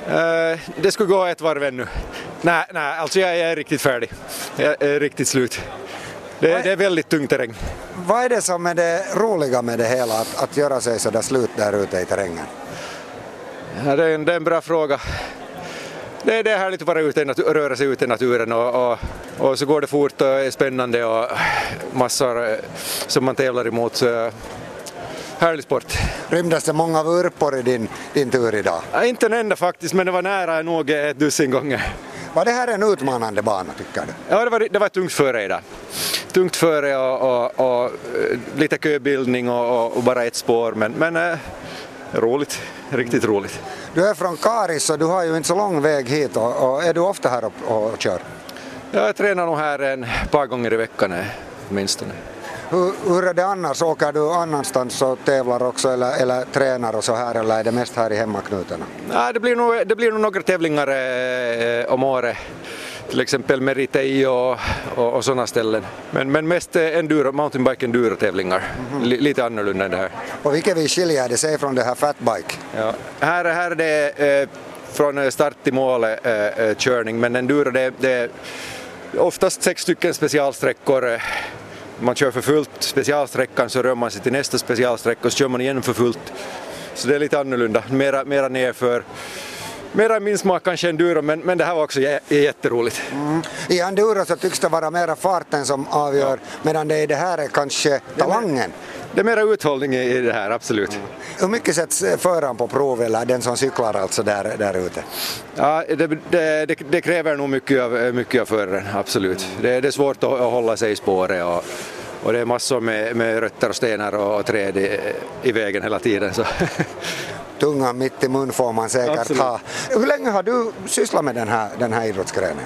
Det skulle gå ett varv ännu. Nej, alltså jag är riktigt färdig. Jag är riktigt slut. Det är väldigt tung terräng. Vad är det som är det roliga med det hela, att göra sig så där slut där ute i terrängen? Ja, det är en bra fråga. Det är härligt att vara ute och röra sig ute i naturen och så går det fort och är spännande och massor som man tävlar emot. Härlig sport. Rymdes det många vurpor i din tur idag? Ja, inte en enda faktiskt, men det var nära nog ett dussin gånger. Var det här en utmanande bana tycker du? Ja, det var tungt före idag. Tungt före och lite köbildning och bara ett spår, men roligt, riktigt roligt. Du är från Karis och du har ju inte så lång väg hit och är du ofta här och kör? Jag tränar nog här ett par gånger i veckan åtminstone. Hur är det annars? Åker du annanstans och tävlar också eller tränar och så här, eller är det mest här i hemmaknutarna? Ja, det blir nog några tävlingar om året. Till exempel Meritei och sådana ställen. Men mest mountainbike enduro-tävlingar. Lite annorlunda än det här. Och vilket vis skiljer det sig från det här fatbike? Ja, här är det från start till mål körning, men enduro det är oftast 6 stycken specialsträckor. Man kör för fullt specialsträckan, så rör man sig till nästa specialsträcka och så kör man igen för fullt. Så det är lite annorlunda, mera nerför. Mera min smak kanske enduro, men det här var också jätteroligt. I enduro så tycks det vara mera farten som avgör, medan det i det här är kanske talangen. Det är mera uthållning i det här, absolut. Hur mycket sätts föraren på prov, eller den som cyklar alltså där ute? Ja, det kräver nog mycket av föraren, absolut. Det är svårt att hålla sig i spåret och det är massor med rötter och stenar och träd i vägen hela tiden. Så. Tungan mitt i mun får man säkert absolut ha. Hur länge har du sysslat med den här idrottsgrenen?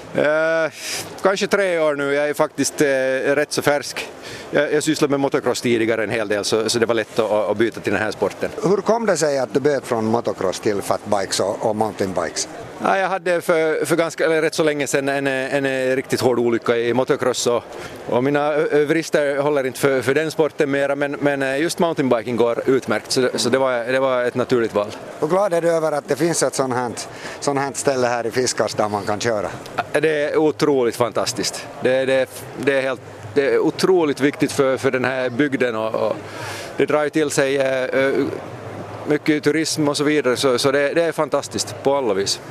Kanske 3 år nu, jag är faktiskt rätt så färsk. Jag sysslade med motocross tidigare en hel del, så det var lätt att byta till den här sporten. Hur kom det sig att du bytte från motocross till fatbikes och mountainbikes? Ja, jag hade för rätt så länge sedan en riktigt hård olycka i motocross och mina vrister håller inte för den sporten mera, men just mountainbiking går utmärkt, så det var ett naturligt val. Hur glad är du över att det finns ett sånt här ställe här i Fiskars där man kan köra? Det är otroligt fantastiskt. Det är otroligt viktigt för den här bygden och det drar till sig mycket turism och så vidare, så det är fantastiskt på alla vis.